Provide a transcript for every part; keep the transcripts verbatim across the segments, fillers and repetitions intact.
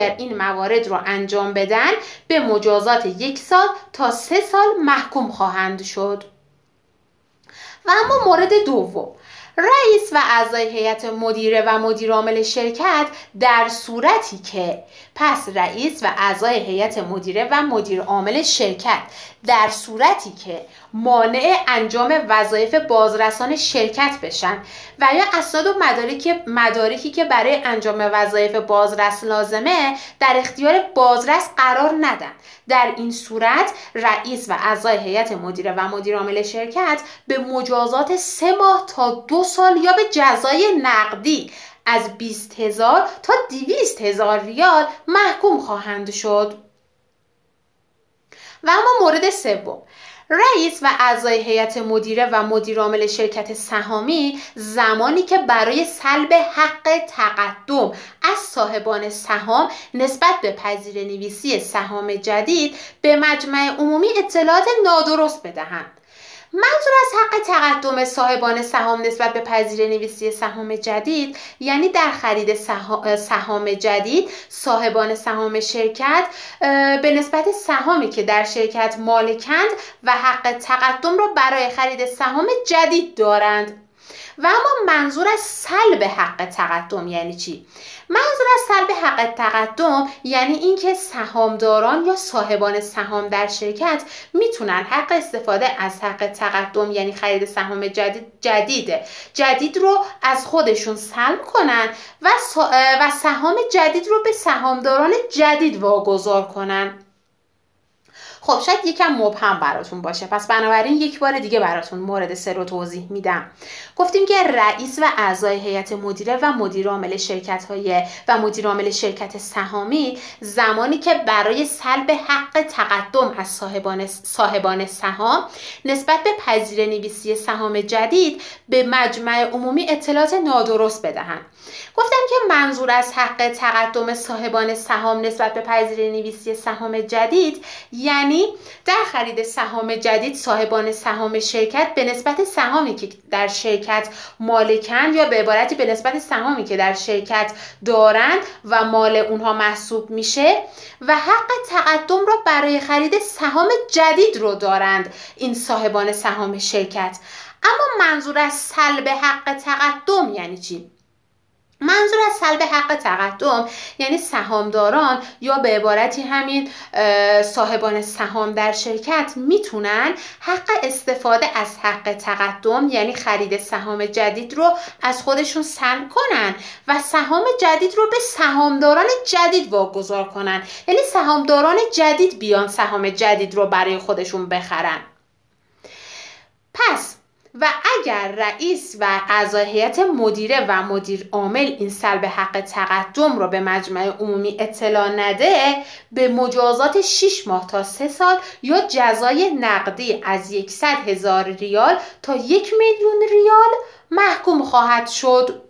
این موارد رو انجام بدن به مجازات یک سال تا سه سال محکوم خواهند شد. و اما مورد دوم، رئیس و اعضای هیئت مدیره و مدیر عامل شرکت در صورتی که پس رئیس و اعضای هیئت مدیره و مدیر عامل شرکت در صورتی که مانع انجام وظایف بازرسان شرکت بشن و یا اسناد و مدارکی مدارکی که برای انجام وظایف بازرس لازمه در اختیار بازرس قرار ندن، در این صورت رئیس و اعضای هیئت مدیره و مدیر عامل شرکت به مجازات سه ماه تا دو سال یا به جزای نقدی از بیست هزار تا دویست هزار ریال محکوم خواهند شد. و اما مورد سوم، رئیس و اعضای هیئت مدیره و مدیر عامل شرکت سهامی زمانی که برای سلب حق تقدم از صاحبان سهام نسبت به پذیره‌نویسی سهام جدید به مجمع عمومی اطلاعات نادرست بدهند. منظور از حق تقدم صاحبان سهام نسبت به پذیره‌نویسی سهام جدید یعنی در خرید سهام جدید صاحبان سهام شرکت به نسبت سهامی که در شرکت مالکند و حق تقدم را برای خرید سهام جدید دارند. و اما منظور از سلب حق تقدم یعنی چی؟ منظور از سلب حق تقدم یعنی اینکه سهامداران یا صاحبان سهام در شرکت میتونن حق استفاده از حق تقدم یعنی خرید سهام جدید جدید جدید رو از خودشون سلب کنن و و سهام جدید رو به سهامداران جدید واگذار کنن. خب شاید یکم مبهم براتون باشه، پس بنابراین یک بار دیگه براتون مورد سه رو توضیح میدم. گفتیم که رئیس و اعضای هیئت مدیره و مدیر عامل شرکت‌های و مدیر عامل شرکت سهامی زمانی که برای سلب حق تقدم از صاحبان صاحبان سهام نسبت به پذیره‌نویسی سهام جدید به مجمع عمومی اطلاعات نادرست بدهند. گفتم که منظور از حق تقدم صاحبان سهام نسبت به پذیره‌نویسی سهام جدید یعنی در خرید سهام جدید صاحبان سهام شرکت به نسبت سهامی که در شرکت مالکند یا به عبارتی به نسبت سهامی که در شرکت دارند و مال اونها محسوب میشه و حق تقدم را برای خرید سهام جدید رو دارند این صاحبان سهام شرکت. اما منظور از سلب حق تقدم یعنی چی؟ منظور از سلب حق تقدم یعنی سهامداران یا به عبارتی همین صاحبان سهام در شرکت میتونن حق استفاده از حق تقدم یعنی خرید سهام جدید رو از خودشون سلب کنن و سهام جدید رو به سهامداران جدید واگذار کنن، یعنی سهامداران جدید بیان سهام جدید رو برای خودشون بخرن. پس و اگر رئیس و اعضای هیئت مدیره و مدیر عامل این سلب حق تقدم را به مجمع عمومی اطلاع نده به مجازات شش ماه تا سه سال یا جزای نقدی از صد هزار ریال تا یک میلیون ریال محکوم خواهد شد.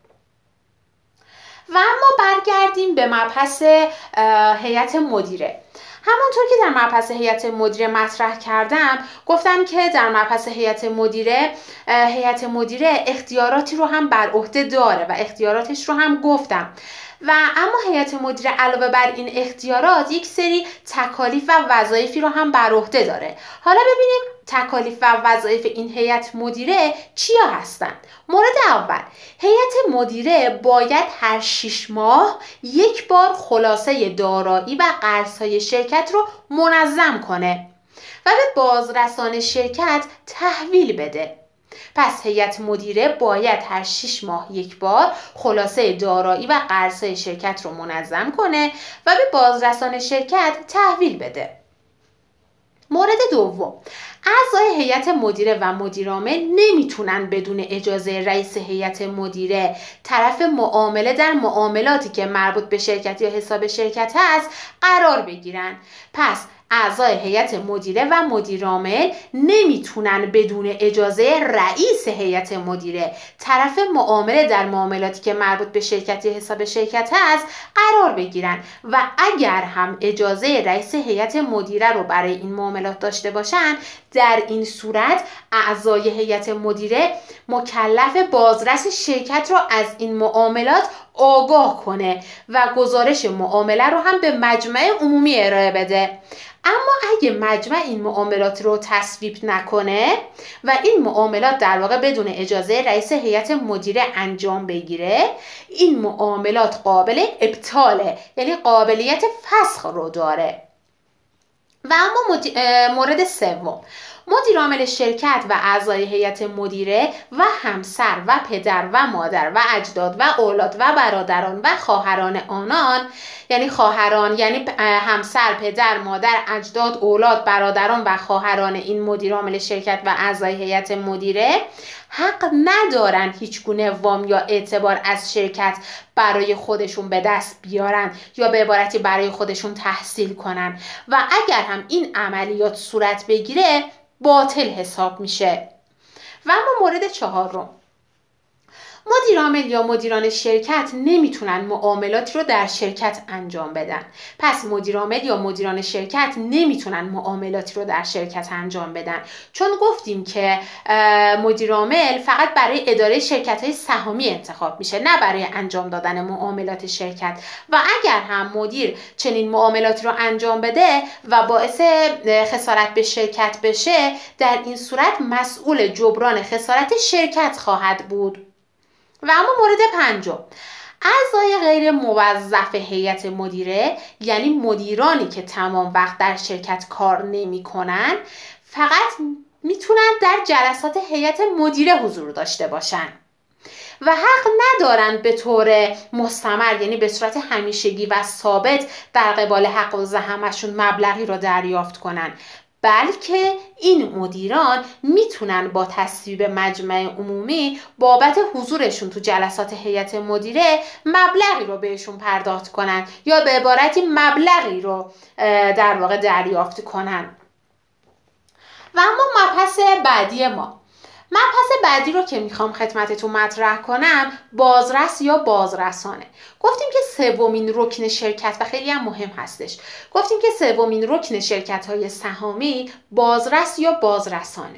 و اما برگردیم به مبحث هیئت مدیره. همانطور که در مبحث هیئت مدیره مطرح کردم گفتم که در مبحث هیئت مدیره هیئت مدیره اختیاراتی رو هم بر عهده داره و اختیاراتش رو هم گفتم. و اما هیئت مدیره علاوه بر این اختیارات یک سری تکالیف و وظایفی رو هم بر عهده داره. حالا ببینیم تکالیف و وظایف این هیئت مدیره چیا هستند؟ مورد اول، هیئت مدیره باید هر شش ماه یک بار خلاصه دارایی و قرض‌های شرکت رو منظم کنه و به بازرسان شرکت تحویل بده. پس هیئت مدیره باید هر شش ماه یک بار خلاصه دارایی و قرض‌های شرکت رو منظم کنه و به بازرسان شرکت تحویل بده. مورد دوم، اعضای هیئت مدیره و مدیر عامل نمیتونن بدون اجازه رئیس هیئت مدیره طرف معامله در معاملاتی که مربوط به شرکت یا حساب شرکت هست قرار بگیرن. پس اعضای هیئت مدیره و مدیر عامل نمیتونن بدون اجازه رئیس هیئت مدیره طرف معامله در معاملاتی که مربوط به شرکت یا حساب شرکت هست قرار بگیرن و اگر هم اجازه رئیس هیئت مدیره رو برای این معاملات داشته باشن در این صورت اعضای هیئت مدیره مکلف بازرس شرکت را از این معاملات آگاه کنه و گزارش معامله رو هم به مجمع عمومی ارائه بده. اما اگه مجمع این معاملات رو تصویب نکنه و این معاملات در واقع بدون اجازه رئیس هیئت مدیره انجام بگیره، این معاملات قابل ابطاله، یعنی قابلیت فسخ رو داره. و اما مورد سوم، مدیر عامل شرکت و اعضای هیئت مدیره و همسر و پدر و مادر و اجداد و اولاد و برادران و خواهران آنان، یعنی خواهران یعنی همسر، پدر، مادر، اجداد، اولاد، برادران و خواهران این مدیر عامل شرکت و اعضای هیئت مدیره حق ندارن هیچ گونه وام یا اعتبار از شرکت برای خودشون به دست بیارن یا به عبارتی برای خودشون تحصیل کنن و اگر هم این عملیات صورت بگیره باطل حساب میشه. و اما مورد چهارم، مدیر عامل یا مدیران شرکت نمیتونن معاملاتی رو در شرکت انجام بدن. پس مدیر عامل یا مدیران شرکت نمیتونن معاملاتی رو در شرکت انجام بدن، چون گفتیم که مدیر عامل فقط برای اداره شرکت‌های سهامی انتخاب میشه، نه برای انجام دادن معاملات شرکت. و اگر هم مدیر چنین معاملاتی رو انجام بده و باعث خسارت به شرکت بشه، در این صورت مسئول جبران خسارت شرکت خواهد بود. و اما مورد پنجم، اعضای غیر موظف هیئت مدیره، یعنی مدیرانی که تمام وقت در شرکت کار نمی کنن، فقط میتونن در جلسات هیئت مدیره حضور داشته باشن و حق ندارن به طور مستمر، یعنی به صورت همیشگی و ثابت در قبال حق و زحمشون مبلغی رو دریافت کنن، بلکه این مدیران میتونن با تصویب مجمع عمومی بابت حضورشون تو جلسات هیئت مدیره مبلغی رو بهشون پرداخت کنن یا به عبارتی مبلغی رو در واقع دریافت کنن. و اما مبحث بعدی ما، مبحث بعدی رو که میخوام خدمتتون مطرح کنم بازرس یا بازرسانه. گفتیم که سومین رکن شرکت و خیلی هم مهم هستش، گفتیم که سومین رکن شرکت های سهامی بازرس یا بازرسانه.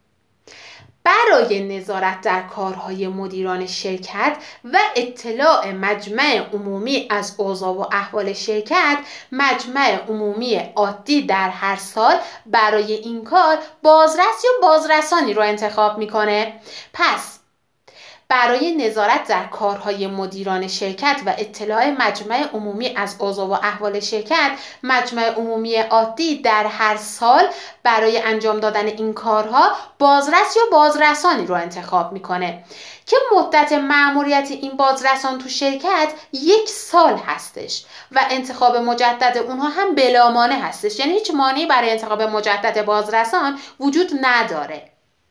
برای نظارت در کارهای مدیران شرکت و اطلاع مجمع عمومی از اوضاع و احوال شرکت، مجمع عمومی عادی در هر سال برای این کار بازرس یا بازرسانی رو انتخاب میکنه. پس برای نظارت در کارهای مدیران شرکت و اطلاع مجمع عمومی از اوضاع و احوال شرکت، مجمع عمومی عادی در هر سال برای انجام دادن این کارها بازرس یا بازرسانی رو انتخاب میکنه که مدت مأموریت این بازرسان تو شرکت یک سال هستش و انتخاب مجدد اونها هم بلا مانع هستش، یعنی هیچ مانعی برای انتخاب مجدد بازرسان وجود نداره.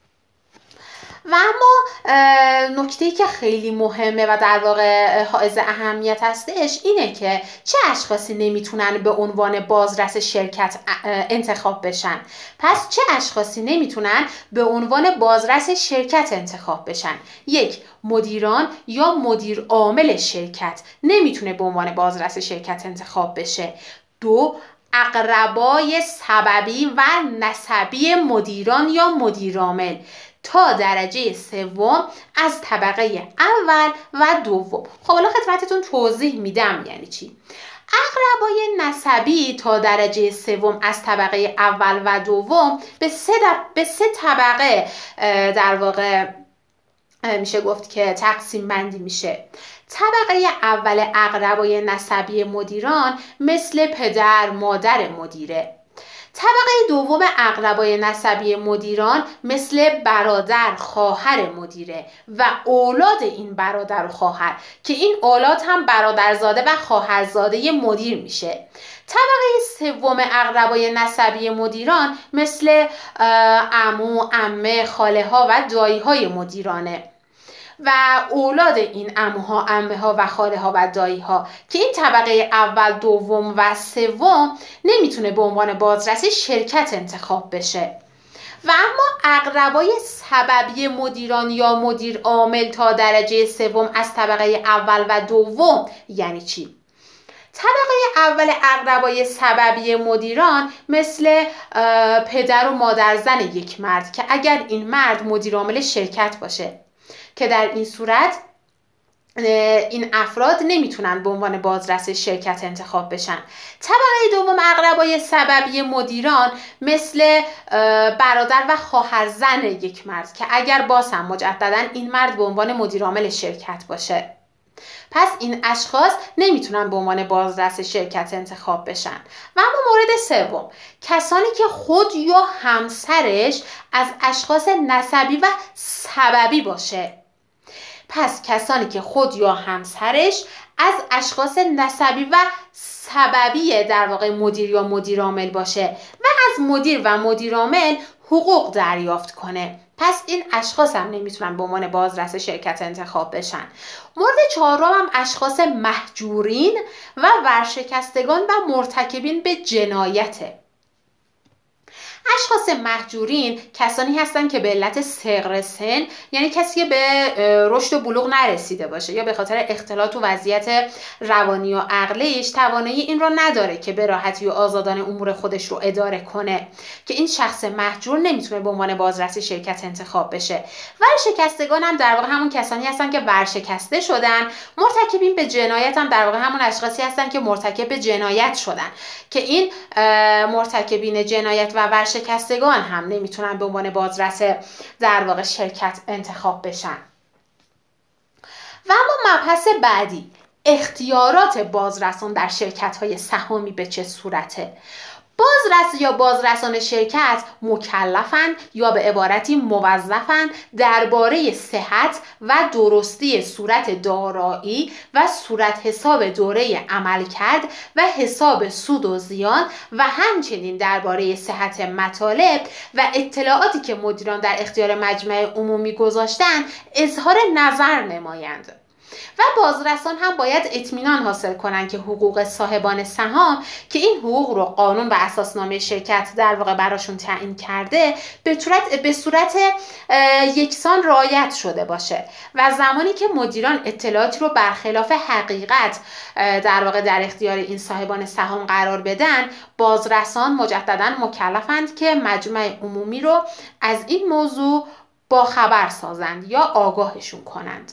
و اما نکته‌ای که خیلی مهمه و در واقع حائز اهمیت هستش اینه که چه اشخاصی نمیتونن به عنوان بازرس شرکت انتخاب بشن. پس چه اشخاصی نمیتونن به عنوان بازرس شرکت انتخاب بشن؟ یک، مدیران یا مدیر عامل شرکت نمیتونه به عنوان بازرس شرکت انتخاب بشه. دو، اقربای سببی و نسبی مدیران یا مدیر عامل تا درجه سوم از طبقه اول و دوم. خب حالا خدمتتون توضیح میدم یعنی چی. اقربای نسبی تا درجه سوم از طبقه اول و دوم به سه به سه طبقه در واقع میشه گفت که تقسیم بندی میشه. طبقه اول اقربای نسبی مدیران مثل پدر، مادر مدیره. طبقه دوم اقربای نسبی مدیران مثل برادر، خواهر مدیره و اولاد این برادر و خواهر که این اولاد هم برادرزاده و خواهرزاده مدیر میشه. طبقه سوم اقربای نسبی مدیران مثل عمو، عمه، خاله ها و دایی های مدیرانه و اولاد این عموها، عمه ها و خاله ها و دایی ها که این طبقه اول، دوم و سوم نمیتونه به عنوان بازرسی شرکت انتخاب بشه. و اما اقربای سببی مدیران یا مدیر عامل تا درجه سوم از طبقه اول و دوم یعنی چی؟ طبقه اول اقربای سببی مدیران مثل پدر و مادر زن یک مرد که اگر این مرد مدیر عامل شرکت باشه، که در این صورت این افراد نمیتونن به عنوان بازرس شرکت انتخاب بشن. طبقه دوم اقربای سببی مدیران مثل برادر و خواهر زن یک مرد که اگر باز هم مجددا این مرد به عنوان مدیر عامل شرکت باشه، پس این اشخاص نمیتونن به عنوان بازرس شرکت انتخاب بشن. و اما مورد سوم، کسانی که خود یا همسرش از اشخاص نسبی و سببی باشه. پس کسانی که خود یا همسرش از اشخاص نسبی و سببی در واقع مدیر یا مدیر عامل باشه و از مدیر و مدیر عامل حقوق دریافت کنه، پس این اشخاص هم نمیتونن به عنوان بازرس شرکت انتخاب بشن. مورد چهارم هم اشخاص مهجورین و ورشکستگان و مرتکبین به جنایته. اشخاص مهجورین کسانی هستند که به علت صغر سن، یعنی کسی که به رشد و بلوغ نرسیده باشه یا به خاطر اختلال و وضعیت روانی و عقلیش توانایی این رو نداره که به راحتی و آزادانه امور خودش رو اداره کنه، که این شخص مهجور نمیتونه به عنوان بازرس شرکت انتخاب بشه. ورشکستگان هم در واقع همون کسانی هستن که ورشکسته شدن. مرتکبین به جنایت هم در واقع همون اشخاصی هستن که مرتکب به جنایت شدن، که این مرتکبین جنایت و ورشکستگان هم نمیتونن به عنوان بازرس در واقع شرکت انتخاب بشن. و اما مبحث بعدی، اختیارات بازرسان در شرکت‌های سهامی به چه صورته؟ بازرس یا بازرسان شرکت مکلفن یا به عبارتی موظفن درباره صحت و درستی صورت دارایی و صورت حساب دوره عملکرد و حساب سود و زیان و همچنین درباره صحت مطالب و اطلاعاتی که مدیران در اختیار مجمع عمومی گذاشتن اظهار نظر نمایند. و بازرسان هم باید اطمینان حاصل کنند که حقوق صاحبان سهام که این حقوق رو قانون و اساسنامه شرکت در واقع براشون تعیین کرده به صورت به صورت یکسان رعایت شده باشه. و زمانی که مدیران اطلاعاتی رو برخلاف حقیقت در واقع در اختیار این صاحبان سهام قرار بدن، بازرسان مجددا مکلفند که مجمع عمومی رو از این موضوع با خبر سازند یا آگاهشون کنند.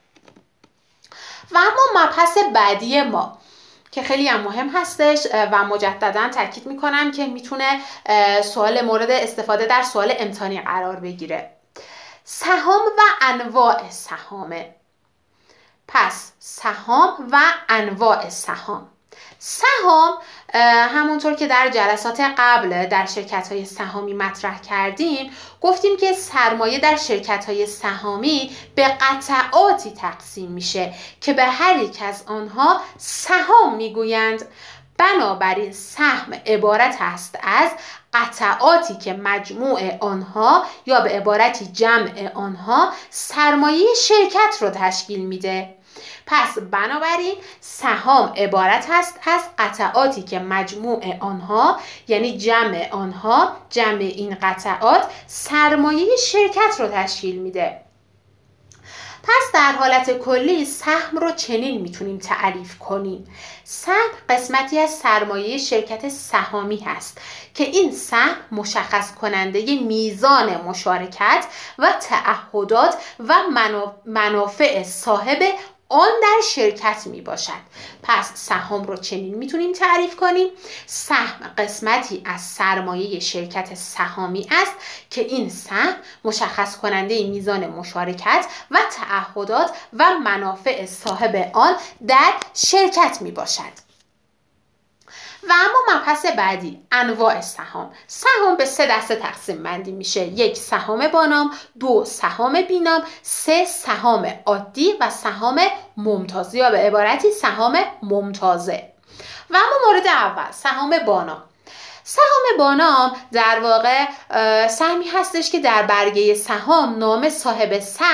و اما مبحث بعدی ما که خیلی هم مهم هستش و مجددا تاکید میکنم که میتونه سوال مورد استفاده در سوال امتحانی قرار بگیره، سهام و انواع سهامه. پس سهام و انواع سهام. سهام همونطور که در جلسات قبل در شرکت‌های سهامی مطرح کردیم، گفتیم که سرمایه در شرکت‌های سهامی به قطعاتی تقسیم میشه که به هر یک از آنها سهام میگویند. بنابراین سهم عبارت است از قطعاتی که مجموع آنها یا به عبارتی جمع آنها سرمایه شرکت رو تشکیل میده. پس بنابراین سهام عبارت است از قطعاتی که مجموع آنها یعنی جمع آنها جمع این قطعات سرمایه شرکت رو تشکیل میده. پس در حالت کلی سهم رو چنین میتونیم تعریف کنیم: سهم قسمتی از سرمایه شرکت سهامی هست که این سهم مشخص کننده میزان مشارکت و تعهدات و منافع صاحب آن در شرکت می باشد. پس سهام رو چنین میتونیم تعریف کنیم: سهم قسمتی از سرمایه شرکت سهامی است که این سهم مشخص کننده میزان مشارکت و تعهدات و منافع صاحب آن در شرکت می باشد. و اما مبحث بعدی، انواع سهام. سهام به سه دسته تقسیم بندی میشه: یک سهام بانام، دو سهام بینام، سه سهام عادی و سهام ممتاز یا به عبارتی سهام ممتازه. و اما مورد اول، سهام بانام. سهام بانام در واقع سهمی هستش که در برگه سهام نام صاحب سهم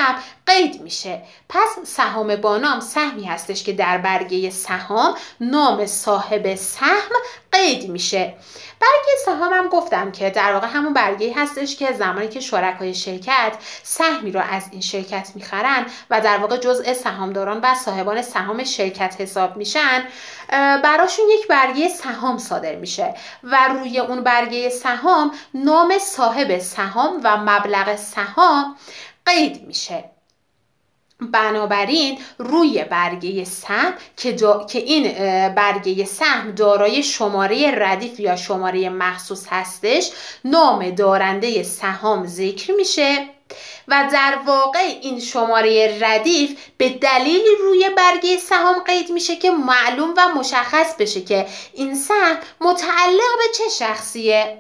قید میشه. پس سهام با نام سهمی هستش که در برگه سهام نام صاحب سهم قید میشه. برگه سهام هم گفتم که در واقع همون برگه هستش که زمانی که شرکای شرکت سهمی رو از این شرکت میخرن و در واقع جزء سهامداران و صاحبان سهام شرکت حساب میشن، براشون یک برگه سهام صادر میشه و روی اون برگه سهام نام صاحب سهام و مبلغ سهام قید میشه. بنابراین روی برگه سهم که, دا... که این برگه سهم دارای شماره ردیف یا شماره مخصوص هستش، نام دارنده سهام ذکر میشه و در واقع این شماره ردیف به دلیل روی برگه سهام قید میشه که معلوم و مشخص بشه که این سهم متعلق به چه شخصیه.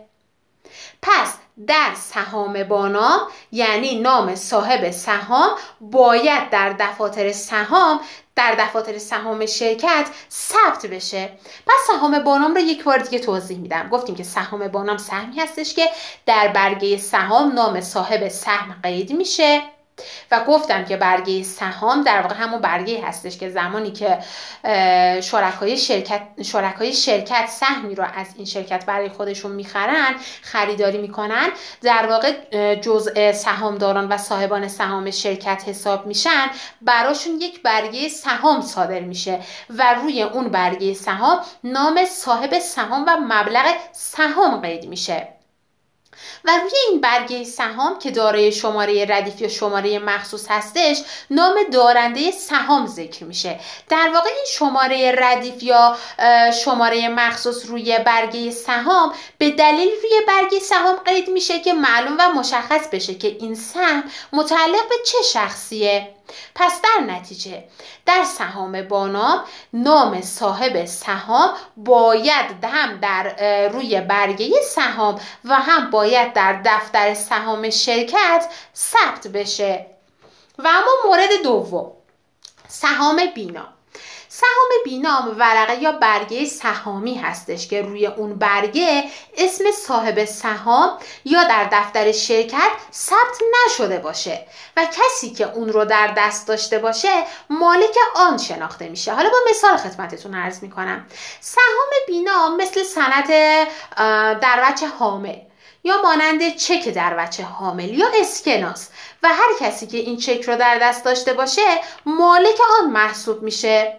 پس در سهام با نام یعنی نام صاحب سهام باید در دفاتر سهام در دفاتر سهام شرکت ثبت بشه. پس سهام با نام رو یک بار دیگه توضیح میدم. گفتیم که سهام با نام سهمی هستش که در برگه سهام نام صاحب سهم قید میشه و گفتم که برگه سهام در واقع همون برگه هستش که زمانی که شرکای شرکت شرکای شرکت سهمی رو از این شرکت برای خودشون میخرن، خریداری میکنن، در واقع جزء سهامداران و صاحبان سهام شرکت حساب میشن، براشون یک برگه سهام صادر میشه و روی اون برگه سهام نام صاحب سهام و مبلغ سهام قید میشه و روی این برگه سهام که دارای شماره ردیف یا شماره مخصوص هستش نام دارنده سهام ذکر میشه. در واقع این شماره ردیف یا شماره مخصوص روی برگه سهام به دلیل روی برگه سهام قید میشه که معلوم و مشخص بشه که این سهم متعلق به چه شخصیه. پس در نتیجه در سهام با نام نام صاحب سهام باید هم در روی برگه سهام و هم باید در دفتر سهام شرکت ثبت بشه. و اما مورد دوم، سهام بینام. سهام بینام ورقه یا برگه سهامی هستش که روی اون برگه اسم صاحب سهام یا در دفتر شرکت ثبت نشده باشه و کسی که اون رو در دست داشته باشه مالک آن شناخته میشه. حالا با مثال خدمتتون عرض میکنم. سهام بینام مثل سند در وجه حامل یا مانند چک در وجه حامل یا اسکناس و هر کسی که این چک رو در دست داشته باشه مالک آن محسوب میشه.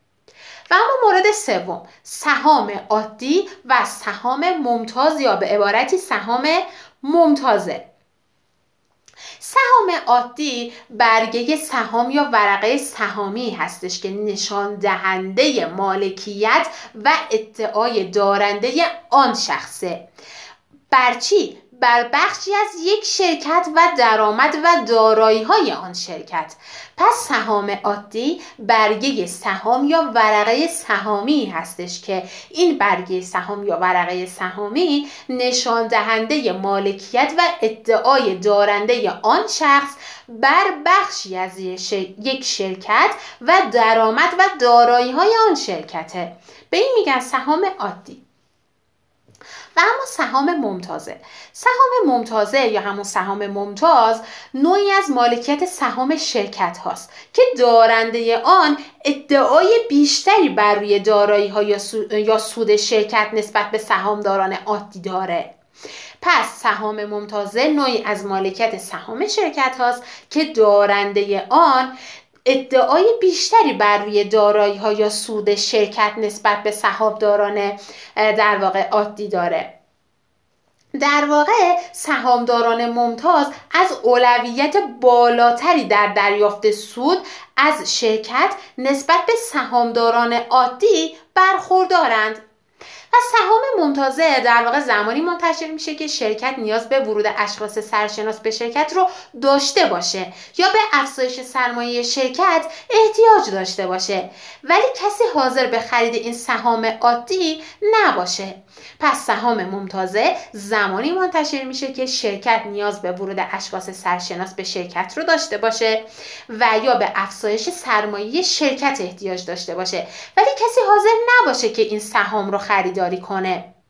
و اما مورد سوم، سهام عادی و سهام ممتاز یا به عبارتی سهام ممتازه. سهام عادی برگه سهام یا ورقه سهامی هستش که نشان دهنده مالکیت و ادعای دارنده آن شخصه. بر چی؟ بر بخشی از یک شرکت و درآمد و دارایی‌های آن شرکت. پس سهام عادی برگه سهام یا ورقه سهامی هستش که این برگه سهام یا ورقه سهامی نشان دهنده مالکیت و ادعای دارنده آن شخص بر بخشی از یک شرکت و درآمد و دارایی‌های آن شرکته. به این میگن سهام عادی. و اما سهام ممتازه. سهام ممتازه یا همون سهام ممتاز نوعی از مالکیت سهام شرکت هاست که دارنده آن ادعای بیشتری بر روی دارایی ها یا, سو... یا سود شرکت نسبت به سهامداران عادی داره. پس سهام ممتازه نوعی از مالکیت سهام شرکت هاست که دارنده آن ادعای بیشتری بر روی دارایی‌ها یا سود شرکت نسبت به سهامداران در واقع عادی داره. در واقع سهامداران ممتاز از اولویت بالاتری در دریافت سود از شرکت نسبت به سهامداران عادی برخوردارند. و سهام ممتازه در واقع زمانی منتشر میشه که شرکت نیاز به ورود اشخاص سرشناس به شرکت رو داشته باشه یا به افزایش سرمایه شرکت احتیاج داشته باشه ولی کسی حاضر به خرید این سهام عادی نباشه. پس سهام ممتازه زمانی منتشر میشه که شرکت نیاز به ورود اشخاص سرشناس به شرکت رو داشته باشه و یا به افزایش سرمایه شرکت احتیاج داشته باشه ولی کسی حاضر نباشه که این سهام رو خریداری کنه.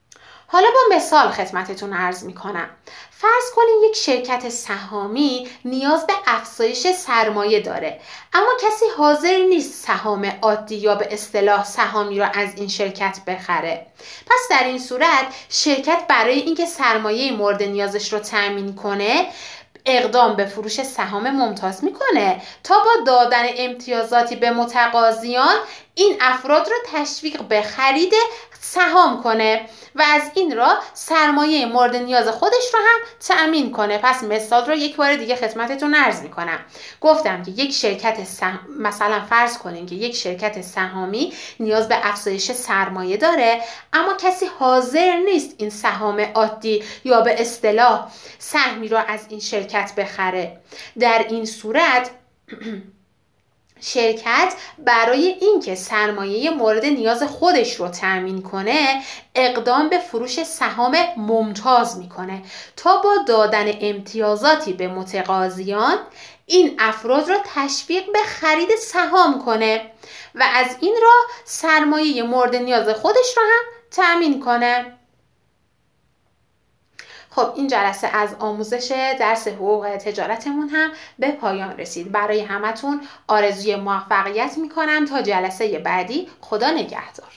حالا با مثال خدمتتون عرض میکنم. فرض کنین یک شرکت سهامی نیاز به افزایش سرمایه داره، اما کسی حاضر نیست سهام عادی یا به اصطلاح سهامی را از این شرکت بخره. پس در این صورت شرکت برای اینکه سرمایه مورد نیازش رو تأمین کنه اقدام به فروش سهام ممتاز میکنه تا با دادن امتیازاتی به متقاضیان این افراد رو تشویق به خرید سهام کنه و از این راه سرمایه مورد نیاز خودش رو هم تأمین کنه. پس مثال رو یک بار دیگه خدمتتون عرض میکنم. گفتم که یک شرکت سهم... مثلا فرض کنین که یک شرکت سهامی نیاز به افزایش سرمایه داره، اما کسی حاضر نیست این سهام عادی یا به اصطلاح سهمی رو از این شرکت بخره. در این صورت شرکت برای اینکه سرمایه مورد نیاز خودش رو تأمین کنه اقدام به فروش سهام ممتاز میکنه تا با دادن امتیازاتی به متقاضیان این افراد رو تشویق به خرید سهام کنه و از این راه سرمایه مورد نیاز خودش رو هم تأمین کنه. خب این جلسه از آموزش درس حقوق تجارتمون هم به پایان رسید. برای همتون آرزوی موفقیت میکنم تا جلسه بعدی. خدا نگهدار.